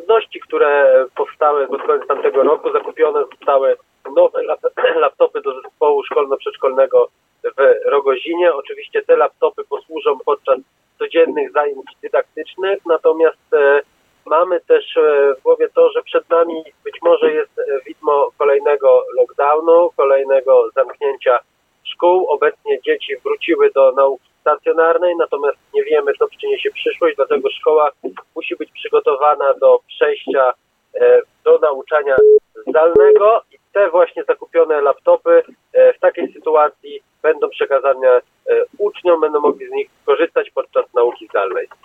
oszczędności, które powstały pod koniec tamtego roku, zakupione zostały nowe laptopy do zespołu szkolno-przedszkolnego w Rogozinie. Oczywiście te laptopy posłużą podczas codziennych zajęć dydaktycznych, natomiast mamy też w głowie to, że przed nami być może jest widmo kolejnego lockdownu, kolejnego zamknięcia szkół. Obecnie dzieci wróciły do nauki stacjonarnej, natomiast nie wiemy, co przyniesie przyszłość, dlatego szkoła musi być przygotowana do przejścia do nauczania zdalnego i te właśnie zakupione laptopy w takiej sytuacji będą przekazane uczniom, będą mogli z nich korzystać podczas nauki zdalnej.